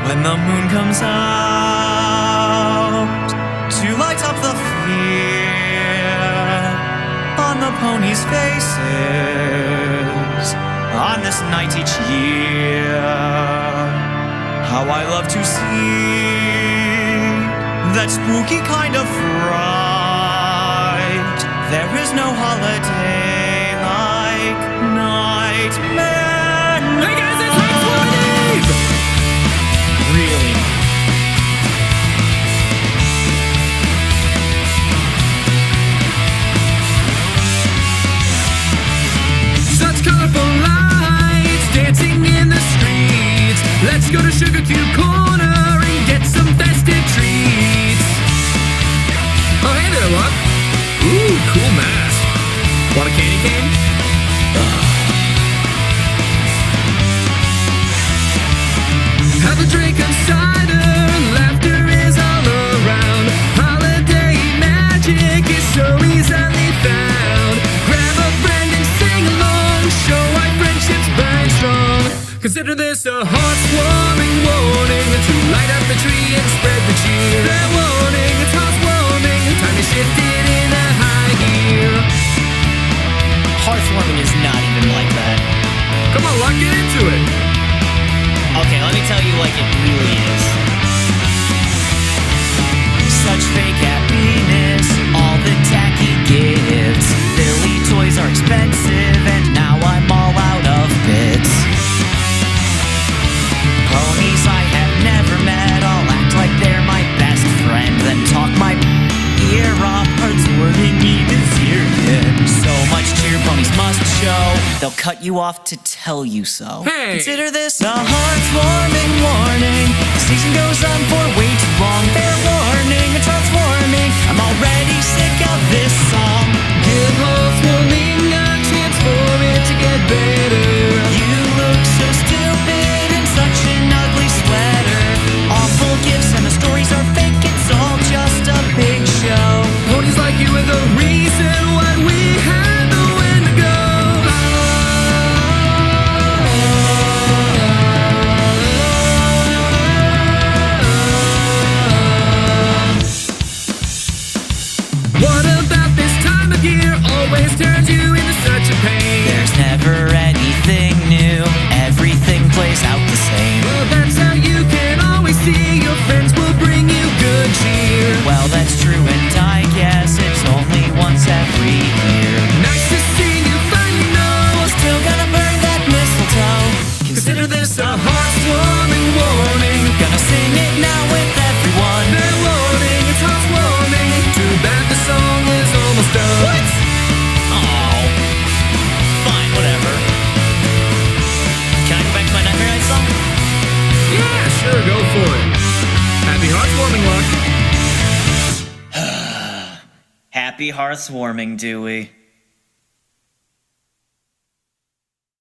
when the moon comes out to light up the fear on the ponies' faces on this night each year. How I love to see that spooky kind of fright. There is no holiday like Nightmare Night. Hey guys, it's Heartswarming Eve! Really? Such colorful lights dancing in the streets. Let's go to Sugar Cube Corner and get some festive treats. Oh, hey there, Luck. Ooh, cool mask. Want a candy cane? Have a drink of cider, laughter is all around. Holiday magic is so easily found. Grab a friend and sing along, show why friendships burn strong. Consider this a heartwarming warning to light up the tree and spread the cheer. Fair warning, it's heartwarming, time is shifted in a high gear. Heartwarming is not even like that. Come on, Luck, get into it. Okay, let me tell you like it really is. Such fake happiness, all the tacky gifts. Philly toys are expensive, and now I'm all out of bits. Ponies I have never met, I'll act like they're my best friend, then talk my ear off. Heartswarming Eve is here again. So much cheer ponies must show, they'll cut you off to tell you so. Hey! Consider this a heartwarming warning. The season goes on for way too long. Fair warning, it's heartwarming. I'm already sick of this song. Give heartwarming a chance for it to get better. You look so stupid in such an ugly sweater. Awful gifts and the stories are fake. It's all just a big show. Ponies like you are the reason why we had the wind to go. What about this time of year always turns you into such a pain? There's never anything new. Everything plays out the same. Well, that's how you can always see your friends will bring you good cheer. Well, that's true, and I guess it's only once every year. Nice to see you finally know. Still gonna burn that mistletoe. Consider this a heartwarming warning. Gonna sing it now with everyone. Fair warning, it's heartwarming. Too bad the song is almost done. What? Oh. Fine, whatever. Can I go back to my Nightmare Night song? Yeah, sure, go for it. Happy heartwarming, Luck. Happy hearthwarming, Dewey.